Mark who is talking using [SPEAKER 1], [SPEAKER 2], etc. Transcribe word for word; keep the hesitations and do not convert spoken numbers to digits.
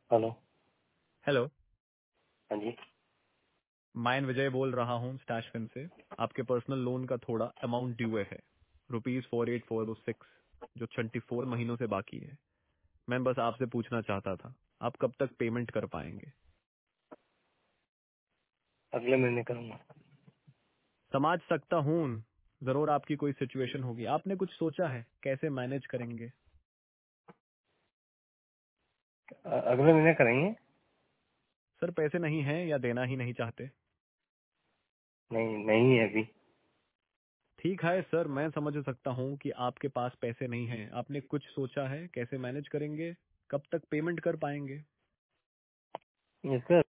[SPEAKER 1] Hello.
[SPEAKER 2] Hello.
[SPEAKER 1] हाँ जी।
[SPEAKER 2] मैं विजय बोल रहा हूँ स्टैशफिन से। आपके पर्सनल लोन का थोड़ा अमाउंट ड्यू है, rupees four eight four six, जो ट्वेंटी फोर महीनों से बाकी है। मैं बस आपसे पूछना चाहता था, आप कब तक पेमेंट कर पाएंगे?
[SPEAKER 1] अगले महीने करूंगा।
[SPEAKER 2] समझ सकता हूँ, जरूर आपकी कोई सिचुएशन होगी। आपने कुछ सोचा है कैसे मैनेज करेंगे?
[SPEAKER 1] अ- अगले महीने करेंगे।
[SPEAKER 2] सर पैसे नहीं है या देना ही नहीं चाहते?
[SPEAKER 1] नहीं नहीं है अभी।
[SPEAKER 2] ठीक है सर, मैं समझ सकता हूँ कि आपके पास पैसे नहीं हैं। आपने कुछ सोचा है कैसे मैनेज करेंगे, कब तक पेमेंट कर पाएंगे?
[SPEAKER 1] इसका